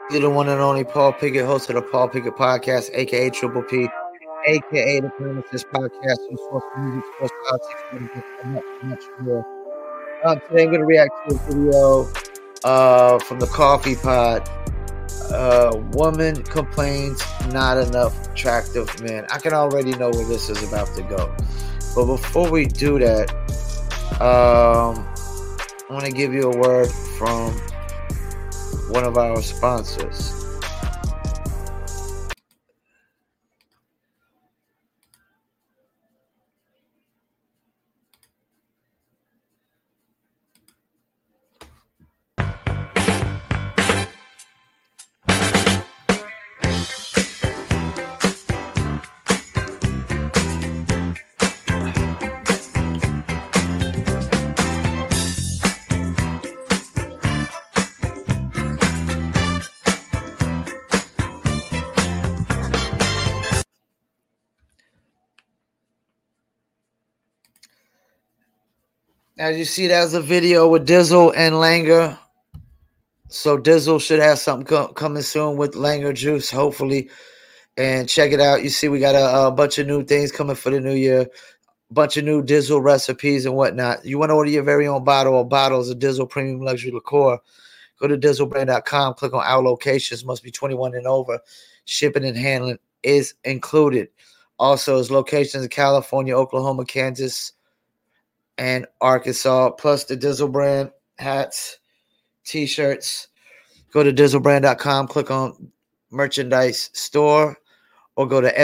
The one and only Paul Pickett, host of the Paul Pickett Podcast, aka Triple P, aka the Premises Podcast, and sports music, sports politics, and much more. Today I'm going to react to a video from the Coffee Pod. Woman complains not enough attractive men. I can already know where this is about to go. But before we do that, I want to give you a word from one of our sponsors. As you see, that's a video with Dizzle and Langer. So Dizzle should have something coming soon with Langer Juice, hopefully. And check it out. You see, we got a bunch of new things coming for the new year. A bunch of new Dizzle recipes and whatnot. You want to order your very own bottle or bottles of Dizzle Premium Luxury Liqueur, go to DizzleBrand.com. Click on our locations. Must be 21 and over. Shipping and handling is included. Also, there's locations in California, Oklahoma, Kansas, and Arkansas, plus the Dizzle Brand hats, t-shirts. Go to DizzleBrand.com, click on merchandise store, or go to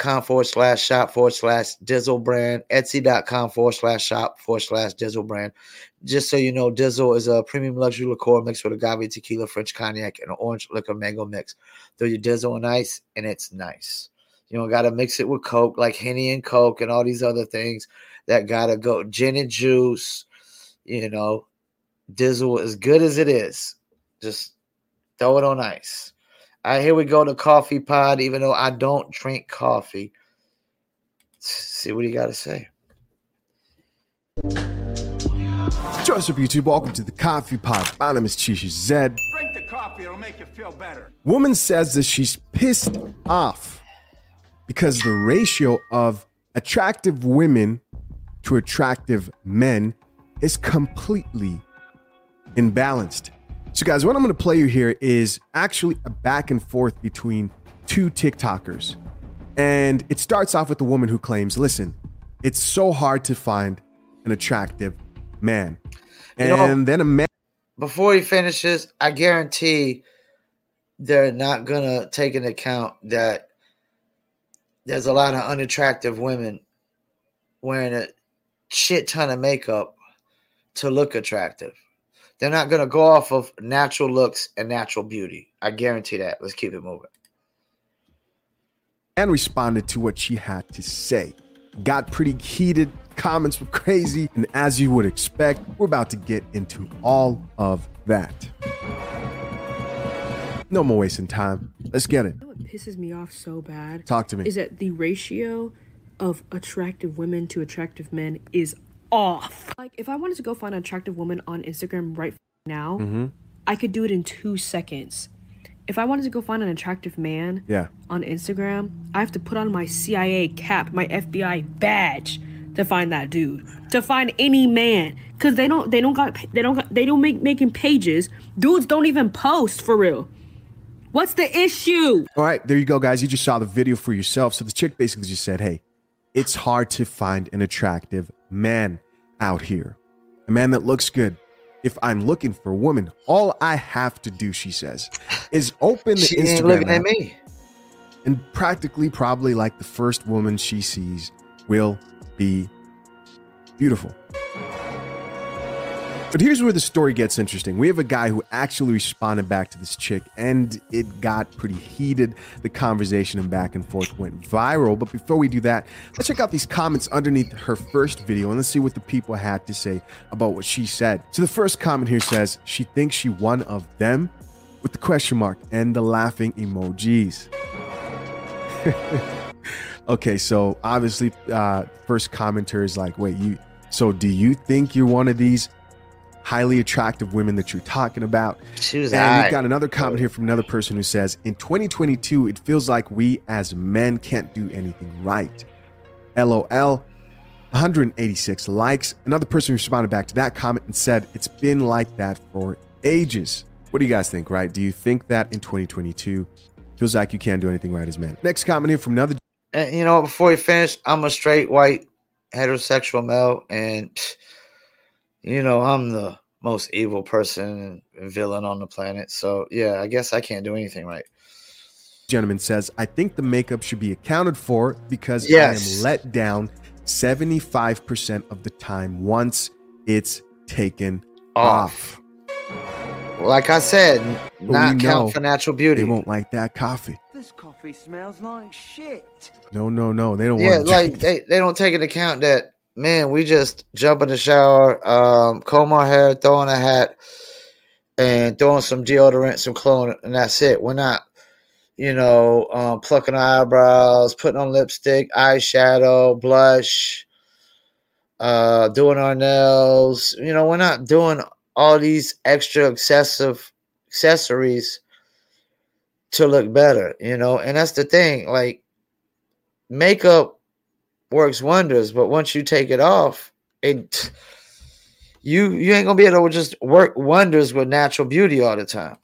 Etsy.com/shop/Dizzle Brand, Etsy.com/shop/Dizzle Brand. Just so you know, Dizzle is a premium luxury liqueur mixed with agave, tequila, French cognac, and an orange liquor mango mix. Throw your Dizzle on ice, and it's nice. You don't got to mix it with Coke like Henny and Coke and all these other things that got to go. Gin and juice, you know, Dizzle, as good as it is, just throw it on ice. All right, here we go to Coffee Pod, even though I don't drink coffee. Let's see what you got to say. What's up, YouTube? Welcome to the Coffee Pod. My name is Chisha Zed. Drink the coffee, it'll make you feel better. Woman says that she's pissed off because the ratio of attractive women to attractive men is completely imbalanced. So guys, what I'm going to play you here is actually a back and forth between two TikTokers. And it starts off with the woman who claims, listen, it's so hard to find an attractive man. And then a man. Before he finishes, I guarantee they're not going to take into account that there's a lot of unattractive women wearing a shit ton of makeup to look attractive. They're not going to go off of natural looks and natural beauty. I guarantee that. Let's keep it moving. And responded to what she had to say. Got pretty heated. Comments were crazy. And as you would expect, we're about to get into all of that. No more wasting time. Let's get it. You know what pisses me off so bad? Talk to me. Is that the ratio of attractive women to attractive men is off. Like, if I wanted to go find an attractive woman on Instagram right now, I could do it in 2 seconds. If I wanted to go find an attractive man on Instagram, I have to put on my CIA cap, my FBI badge to find that dude, to find any man, because they don't make making pages. Dudes don't even post for real. What's the issue? All right, there you go, guys. You just saw the video for yourself. So the chick basically just said, hey, it's hard to find an attractive man out here, a man that looks good. If I'm looking for a woman, all I have to do, she says, is open the she Instagram ain't looking app, at me. and practically probably like the first woman she sees will be beautiful. But here's where the story gets interesting. We have a guy who actually responded back to this chick, and it got pretty heated. The conversation and back and forth went viral. But before we do that, let's check out these comments underneath her first video, and let's see what the people had to say about what she said. So the first comment here says, she thinks she one of them, with the question mark and the laughing emojis. Okay, so obviously, first commenter is like, wait, so do you think you're one of these highly attractive women that you're talking about. She was And we've aight. got another comment here from another person who says, in 2022, it feels like we as men can't do anything right. LOL. 186 likes. Another person responded back to that comment and said, it's been like that for ages. What do you guys think, right? Do you think that in 2022 feels like you can't do anything right as men? Next comment here from another. And you know, before you finish, I'm a straight white heterosexual male, and you know, I'm the most evil person and villain on the planet. So yeah, I guess I can't do anything right. Gentleman says, I think the makeup should be accounted for because Yes. I am let down 75% of the time once it's taken off. Like I said, But not we know count for natural beauty. They won't like that coffee. This coffee smells like shit. No. They don't Yeah, want to like they don't take into account that, man, we just jump in the shower, comb our hair, throw on a hat, and throwing some deodorant, some cologne, and that's it. We're not, plucking our eyebrows, putting on lipstick, eyeshadow, blush, doing our nails. We're not doing all these extra excessive accessories to look better, and that's the thing. Like, makeup works wonders, but once you take it off, you ain't gonna be able to just work wonders with natural beauty all the time.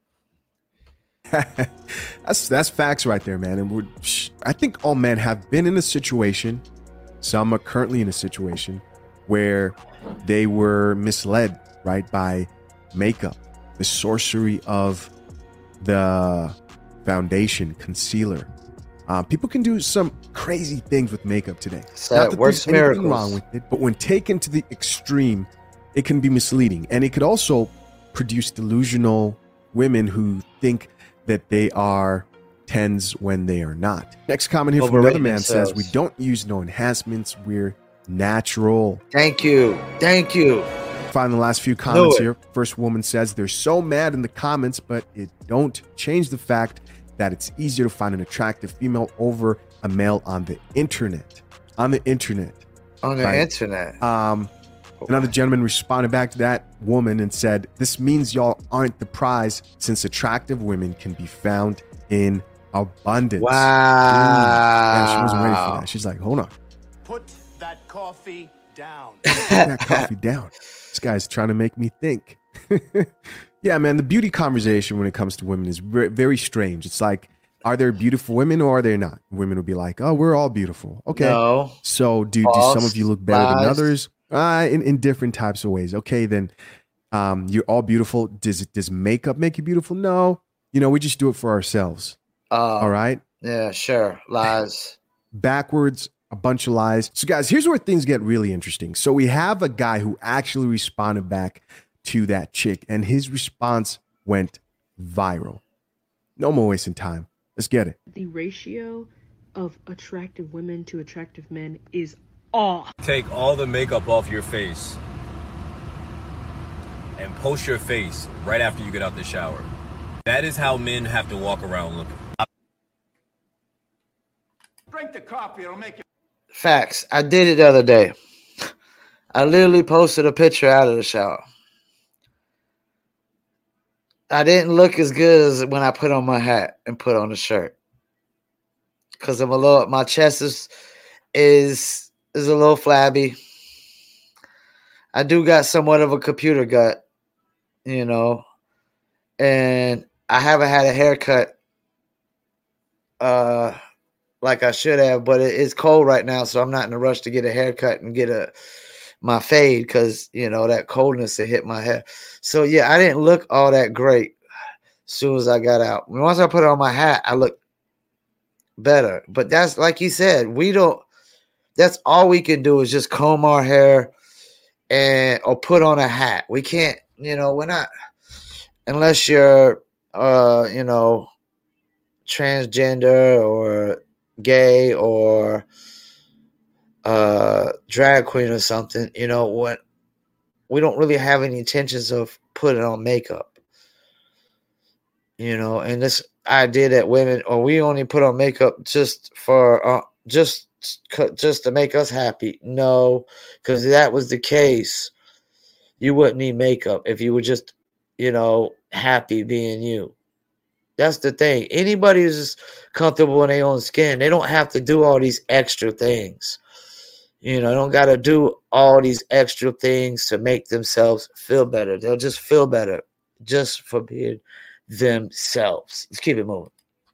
that's facts right there, man. And I think all men have been in a situation, some are currently in a situation where they were misled, right, by makeup, the sorcery of the foundation, concealer. People can do some crazy things with makeup today. So Not it that works there's anything miracles. wrong with it, but when taken to the extreme, it can be misleading, and it could also produce delusional women who think that they are 10s when they are not. Next comment here from another Overrating man says, themselves. we don't use no enhancements, we're natural. Thank you. Find the last few comments it. here. First woman says, they're so mad in the comments, but it don't change the fact that it's easier to find an attractive female over a male on the internet. On the Right. internet. Another gentleman responded back to that woman and said, this means y'all aren't the prize since attractive women can be found in abundance. Wow. Yeah, she wasn't ready for that. She's like, hold on. Put that coffee down. Put that coffee down. This guy's trying to make me think. Yeah, man, the beauty conversation when it comes to women is very strange. It's like, are there beautiful women or are there not? Women will be like, oh, we're all beautiful. Okay. No. So do False. some of you look better than Lies. others? In different types of ways. Okay, then you're all beautiful. Does makeup make you beautiful? No. We just do it for ourselves. All right. Yeah, sure. Lies. Backwards, a bunch of lies. So guys, here's where things get really interesting. So we have a guy who actually responded back to that chick, and his response went viral. No more wasting time. Let's get it. The ratio of attractive women to attractive men is off. Take all the makeup off your face and post your face right after you get out the shower. That is how men have to walk around looking. Drink the coffee, it'll make you. Facts. I did it the other day. I literally posted a picture out of the shower. I didn't look as good as when I put on my hat and put on the shirt. Because my chest is a little flabby. I do got somewhat of a computer gut, and I haven't had a haircut like I should have, but it's cold right now, so I'm not in a rush to get a haircut and get my fade because that coldness that hit my head. So yeah, I didn't look all that great as soon as I got out. Once I put on my hat, I looked better. But that's like you said, that's all we can do is just comb our hair or put on a hat. We can't, we're not, unless you're transgender or gay or drag queen or something, what we don't really have any intentions of putting on makeup, and this idea that women, or we only put on makeup just for just to make us happy. No, because if that was the case, You wouldn't need makeup if you were just, happy being you. That's the thing. Anybody who's just comfortable in their own skin, they don't have to do all these extra things. Don't got to do all these extra things to make themselves feel better. They'll just feel better just for being themselves. Let's keep it moving.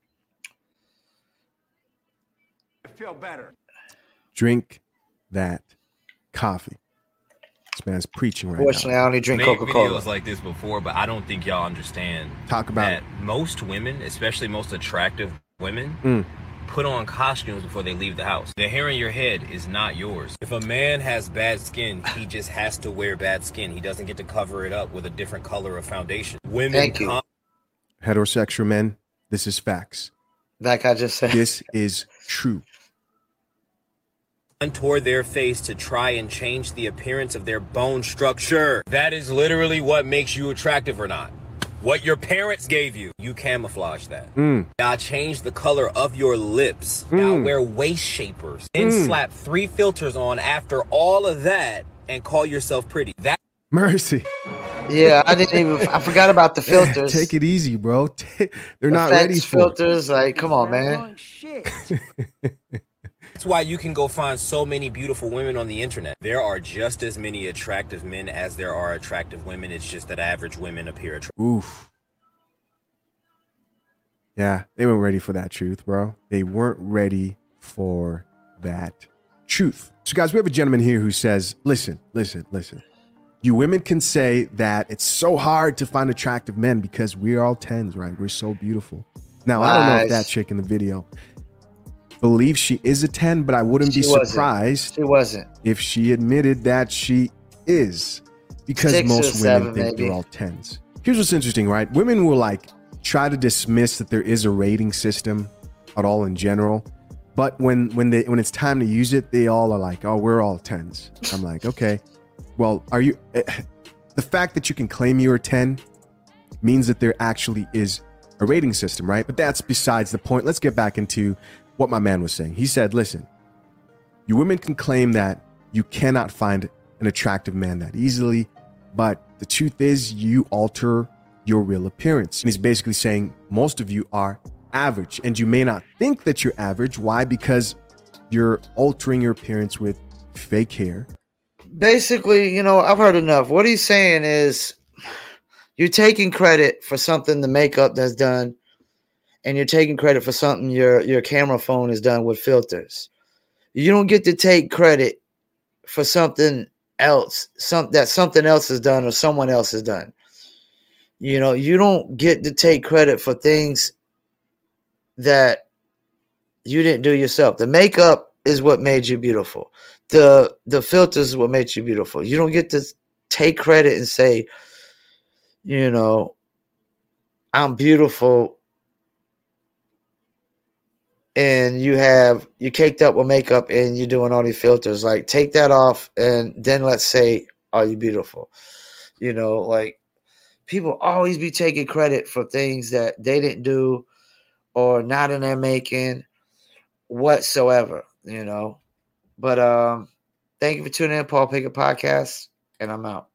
Feel better. Drink that coffee. This man's preaching right Fortunately, now. I only drink Made Coca-Cola. videos like this before, but I don't think y'all understand. Talk about that it. most women, especially most attractive women, put on costumes before they leave the house. The hair in your head is not yours. If a man has bad skin, he just has to wear bad skin. He doesn't get to cover it up with a different color of foundation. Women, Thank you. Heterosexual men, this is facts. Like I just said. This is true. contour their face to try and change the appearance of their bone structure. That is literally what makes you attractive or not. What your parents gave you, you camouflage that. Y'all change the color of your lips. Y'all wear waist shapers and slap 3 filters on after all of that and call yourself pretty. That Mercy. Yeah, I forgot about the filters. Take it easy, bro. They're not ready for filters. Like, come on, man. That's why you can go find so many beautiful women on the internet. There are just as many attractive men as there are attractive women. It's just that average women appear attractive. Oof. Yeah, they weren't ready for that truth, bro. They weren't ready for that truth. So, guys, we have a gentleman here who says, listen. You women can say that it's so hard to find attractive men because we're all 10s, right? We're so beautiful. Now, I don't know if that chick in the video believes she is a 10, but I wouldn't be surprised if she admitted that she is, because 6 most or women 7, think maybe. they're all 10s. Here's what's interesting, right? Women will try to dismiss that there is a rating system at all in general, but when it's time to use it, they all are like, oh, we're all 10s. I'm like, okay, well, are you? The fact that you can claim you're a 10 means that there actually is a rating system, right? But that's besides the point. Let's get back into what my man was saying. He said, listen, you women can claim that you cannot find an attractive man that easily, but the truth is you alter your real appearance. And he's basically saying most of you are average, and you may not think that you're average. Why? Because you're altering your appearance with fake hair. Basically, I've heard enough. What he's saying is you're taking credit for something the makeup that's done, and you're taking credit for something your camera phone is done with filters. You don't get to take credit for something else, that something else has done or someone else has done. You don't get to take credit for things that you didn't do yourself. The makeup is what made you beautiful. The filters is what made you beautiful. You don't get to take credit and say, I'm beautiful, and you caked up with makeup and you're doing all these filters. Like, take that off and then let's say, are you beautiful? People always be taking credit for things that they didn't do or not in their making whatsoever, But thank you for tuning in, Paul Pickett Podcast, and I'm out.